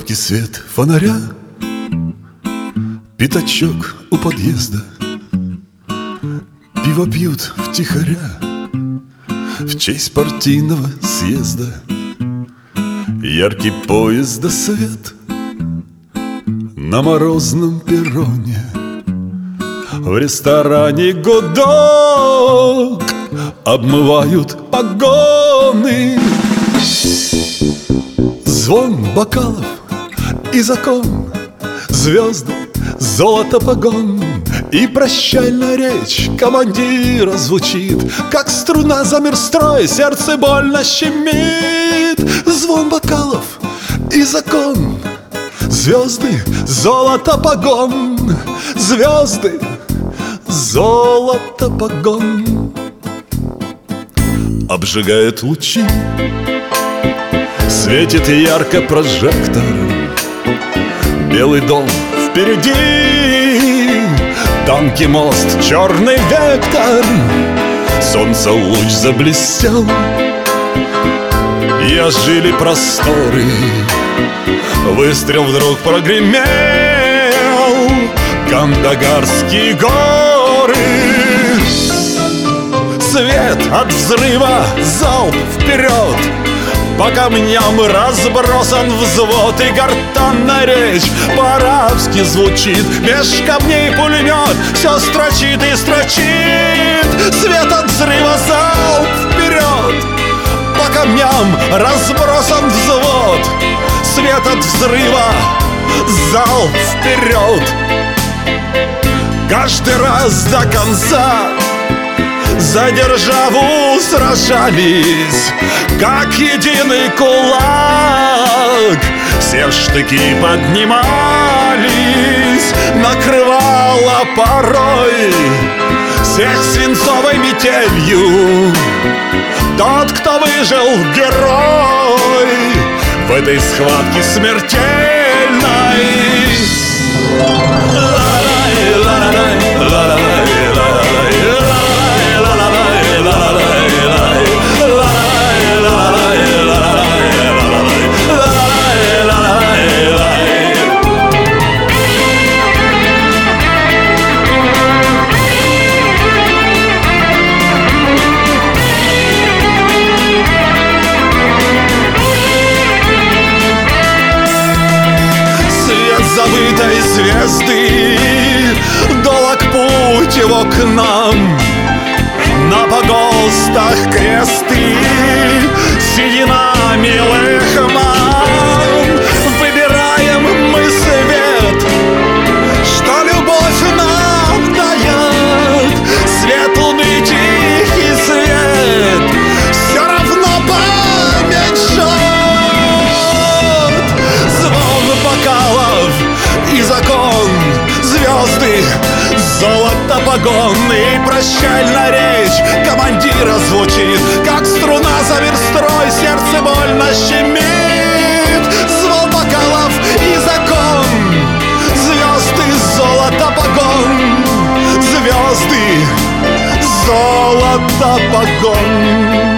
Короткий свет фонаря, пятачок у подъезда, пиво пьют втихаря в честь партийного съезда. Яркий поезд да свет на морозном перроне, в ресторане гудок обмывают погоны. Звон бокалов и закон, звезды, золото погон. И прощальная речь командира звучит, как струна замер строй, сердце больно щемит. Звон бокалов и закон, звезды, золото погон. Звезды, золото погон. Обжигает лучи, светит ярко прожектор. Белый дом впереди, тонкий мост, черный вектор. Солнце луч заблестел, и ожили просторы. Выстрел вдруг прогремел, Кандагарские горы. Свет от взрыва, залп вперед, по камням разбросан взвод, и гортанная речь по-арабски звучит. Меж камней пулемет все строчит и строчит. Свет от взрыва, залп вперед, по камням разбросан взвод. Свет от взрыва, залп вперед. Каждый раз до конца за державу сражались, как единый кулак. Все штыки поднимались, накрывала порой всех свинцовой метелью. Тот, кто выжил, герой в этой схватке смертельной. Забытой звезды долог путь его к нам. На погостах кресты, седина милых мам. Выбираем мы свет, что любовь нам дает. Свет луны, тихий свет, все равно поменьшет. Звон бокалов и закон, звезды, золото погон. И прощальная речь командира звучит, как струна замер строй, сердце больно щемит. Звон бокалов и закон, звезды, золото погон. Звезды, золото погон.